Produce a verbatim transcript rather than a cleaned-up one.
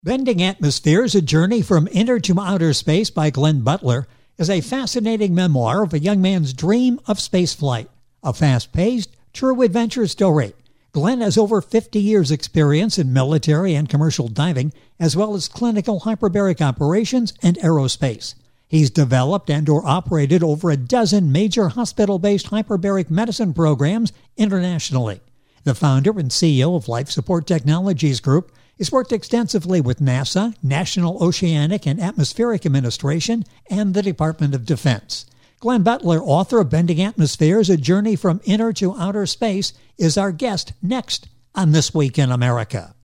Bending Atmospheres, A Journey from Inner to Outer Space by Glenn Butler is a fascinating memoir of a young man's dream of spaceflight. A fast-paced, true adventure story. Glenn has over fifty years' experience in military and commercial diving, as well as clinical hyperbaric operations and aerospace. He's developed and or operated over a dozen major hospital-based hyperbaric medicine programs internationally. The founder and C E O of Life Support Technologies Group, he's worked extensively with NASA, National Oceanic and Atmospheric Administration, and the Department of Defense. Glenn Butler, author of Bending Atmospheres, A Journey from Inner to Outer Space, is our guest next on This Week in America.